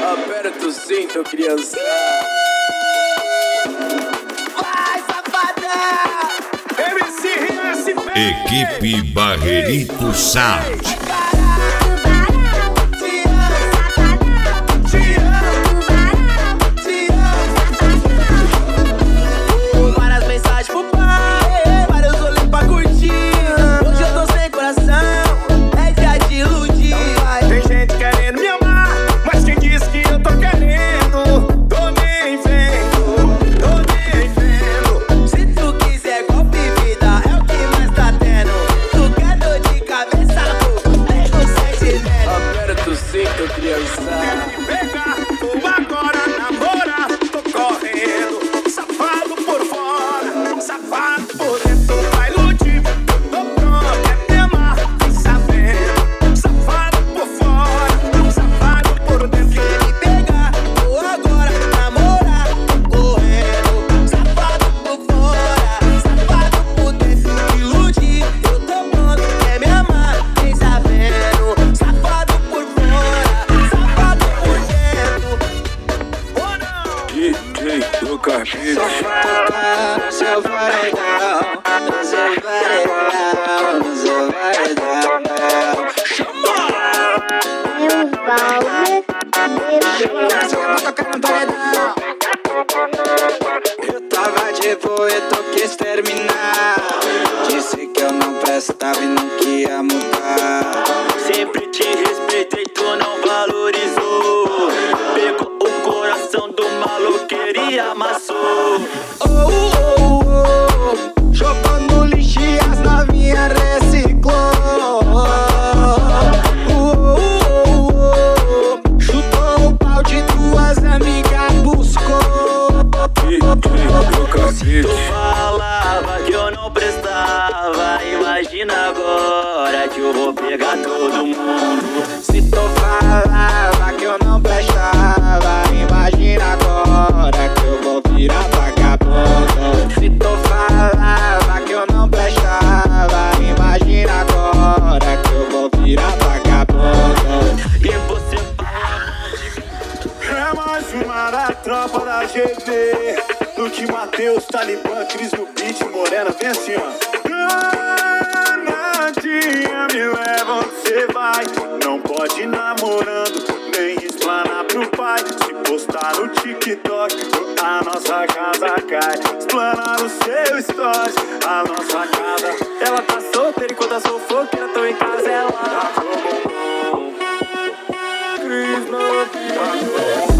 Aperta o cinto, criança. Vai, safada! MCRSP! Equipe Barreirito Sound. Eu tava de boa e tu quis terminar. Disse que eu não prestava e não queria mudar. Sempre te respeitei, tu não valorizou. Pegou o coração do maluqueiro e amassou. Jogou no lixo e as novinhas reciclou. Chutou o pau de tuas amigas, buscou. Tu falava que eu não prestava, imagina agora que eu vou pegar todo mundo. Se tu falava que eu não prestava, imagina agora que eu vou virar vagabundo. Se tu falava que eu não prestava, imagina agora que eu vou virar vagabundo. E você é mais uma da tropa da GD. Luke, Matheus, Talibã, Cris no beat, Morena, vem assim, ó. Danadinha, me leva onde cê vai. Não pode ir namorando, nem explanar pro pai. Se postar no TikTok, a nossa casa cai. Explanar no seu stories, a nossa casa. Ela tá solteira enquanto a fofoqueira tô em casa, ela tá com Cris no beat.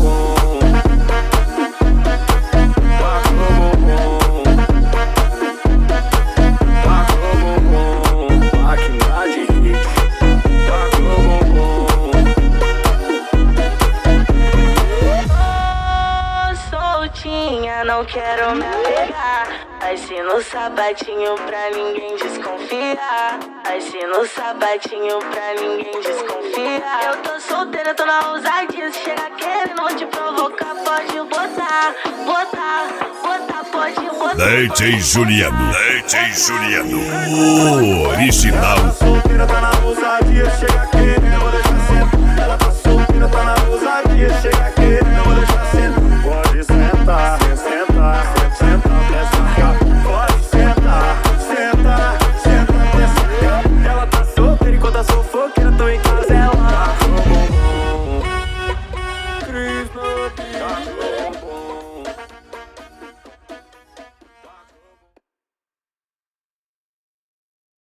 Não quero me apegar. Vai-se no sapatinho pra ninguém desconfiar. Vai-se no sapatinho pra ninguém desconfiar. Eu tô solteira, tô na ousadia. Se chega querendo te provocar, pode botar, botar, botar, pode botar. DJ Juliano, DJ Juliano, o original. Ela tá solteira, tá na ousadia. Chega querendo, vou deixar sempre. Ela tá solteira, tá na ousadia.